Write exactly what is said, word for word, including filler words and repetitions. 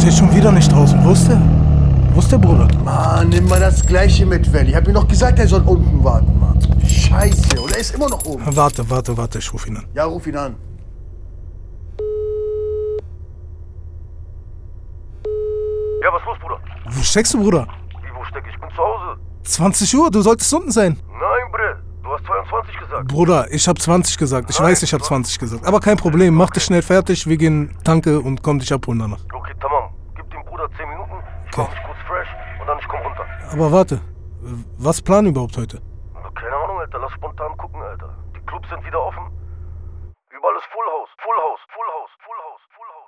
der ist schon wieder nicht draußen. Wo ist der? Wo ist der Bruder? Mann, nimm mal das Gleiche mit, Well. Ich hab ihm doch gesagt, er soll unten warten, Mann. Scheiße, und er ist immer noch oben. Warte, warte, warte, ich ruf ihn an. Ja, ruf ihn an. Ja, was los, Bruder? Wo steckst du, Bruder? Wie, wo steck ich? Ich bin zu Hause. zwanzig Uhr, du solltest unten sein. Nein, Bre, du hast zweiundzwanzig gesagt. Bruder, ich hab zwanzig gesagt. Ich Nein, weiß, ich hab zwanzig gesagt. Aber kein Problem, mach dich schnell fertig, wir gehen tanke und komm dich abholen danach. Okay, tamam. Gib dem Bruder zehn Minuten, ich mach mich kurz fresh und dann ich komm runter. Aber warte, was planen überhaupt heute? Keine Ahnung, Alter, lass spontan gucken, Alter. Die Clubs sind wieder offen. Überall ist Full House, Full House, Full House, Full House, Full House.